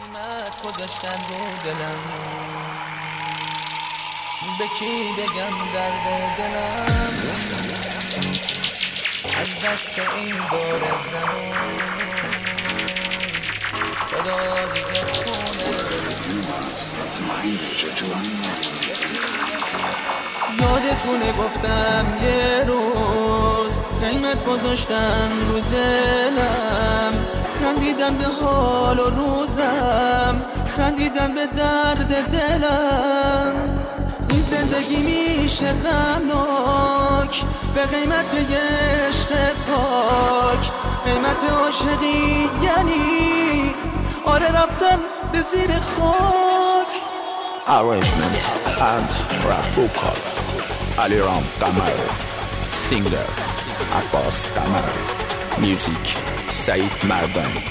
قیمت گذاشتن رو دلم، به کی بگم درد دلم، از دست این دور زمان خدا دیگه خونه یادتونه گفتم یه روز قیمت گذاشتن رو دلم، خندیدن به حال و روزم، خندیدن به درد دلم. این زندگی میشه غمناک به قیمت عشق پاک، قیمت عاشقی یعنی آره رفتن به زیر خاک. Arrangement and rap vocal Aliram Qamari, singer Abbas Qamari, music Saeed Mardani.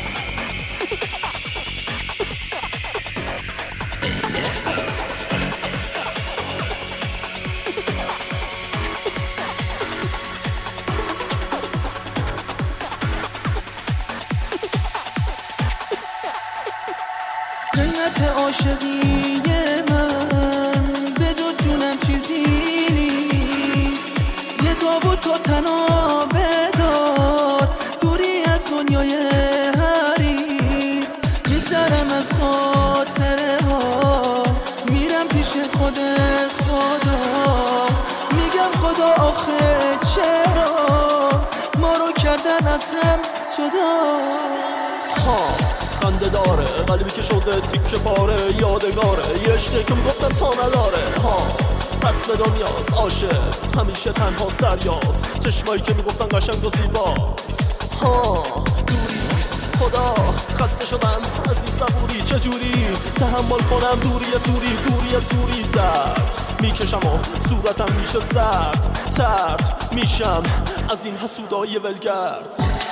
قیمت عاشقی من به جز جونم چیزی نیست، یه تابوت و تنها بدار دوری از دنیای حریص. میگذرم از خاطره ها میرم پیش خود خدا، میگم خدا آخه چرا ما رو کردن از هم جدا. خنده داره قلبی که شده تیکه پاره، یادگاره یه عشقی که میگفتم تا نداره. رسم دنیاست عاشق همیشه تنهاست دریاست، چشمایی که میگفتن قشنگ و زیباست. دوری خدا خسته شدم از این صبوری، چجوری تحمل کنم دوری سوری درد میکشم و صورتم میشه زرد، ترد میشم از این حسودای ولگرد.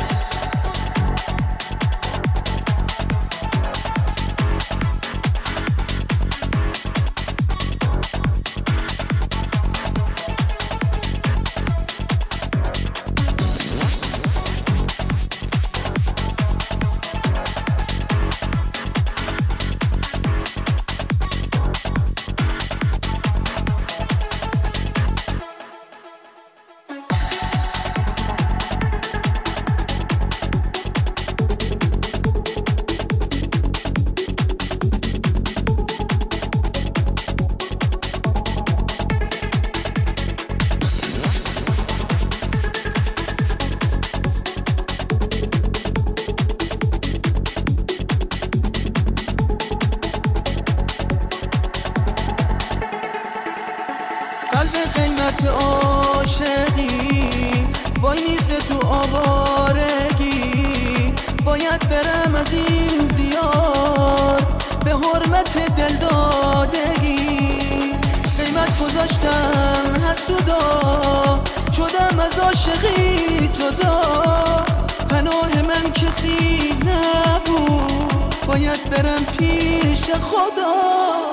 قیمت عاشقی وای میزه تو آوارگی، باید برم از این دیار به حرمت دلدادگی. قیمت گذاشتم حسودا شدم از عاشقی جدا، پناه من کسی نبود باید برم پیش خدا.